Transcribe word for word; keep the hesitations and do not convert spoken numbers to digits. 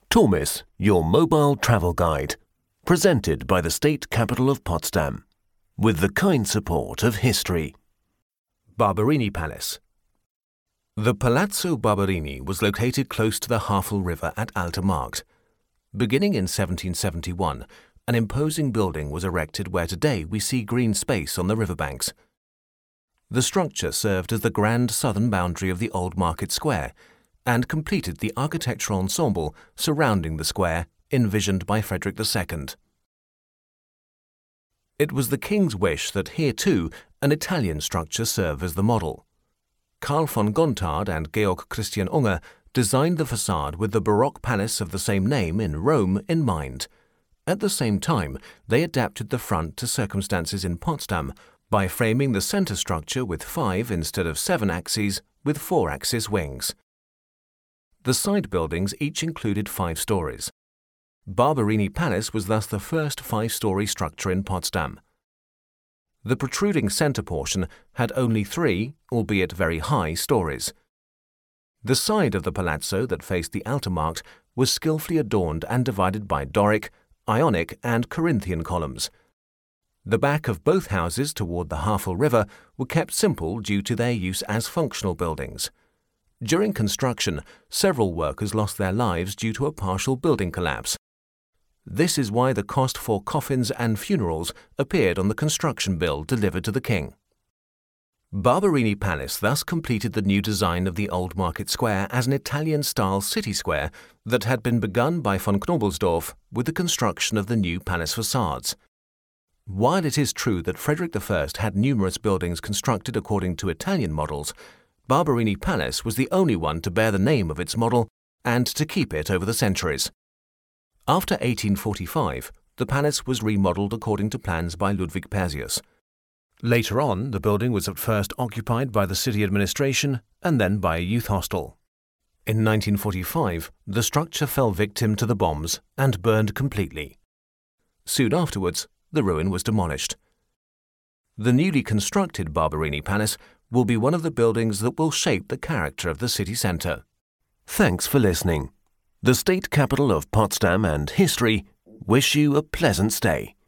Tormis, your mobile travel guide, presented by the State Capital of Potsdam, with the kind support of history. Barberini Palace. The Palazzo Barberini was located close to the Havel River at Alte Markt. Beginning in seventeen seventy-one, an imposing building was erected where today we see green space on the riverbanks. The structure served as the grand southern boundary of the Old Market Square and completed the architectural ensemble surrounding the square envisioned by Frederick the Second. It was the king's wish that here too an Italian structure serve as the model. Karl von Gontard and Georg Christian Unger designed the facade with the Baroque palace of the same name in Rome in mind. At the same time, they adapted the front to circumstances in Potsdam by framing the center structure with five instead of seven axes with four-axis wings. The side buildings each included five stories. Barberini Palace was thus the first five-story structure in Potsdam. The protruding center portion had only three, albeit very high, stories. The side of the palazzo that faced the Alte Markt was skillfully adorned and divided by Doric, Ionic and Corinthian columns. The back of both houses toward the Havel River were kept simple due to their use as functional buildings. During construction, several workers lost their lives due to a partial building collapse. This is why the cost for coffins and funerals appeared on the construction bill delivered to the king. Barberini Palace thus completed the new design of the Old Market Square as an Italian-style city square that had been begun by von Knobelsdorff with the construction of the new palace facades. While it is true that Frederick the First had numerous buildings constructed according to Italian models, Barberini Palace was the only one to bear the name of its model and to keep it over the centuries. After eighteen forty-five, the palace was remodeled according to plans by Ludwig Persius. Later on, the building was at first occupied by the city administration and then by a youth hostel. In nineteen forty-five, the structure fell victim to the bombs and burned completely. Soon afterwards, the ruin was demolished. The newly constructed Barberini Palace will be one of the buildings that will shape the character of the city centre. Thanks for listening. The State Capital of Potsdam and History wish you a pleasant stay.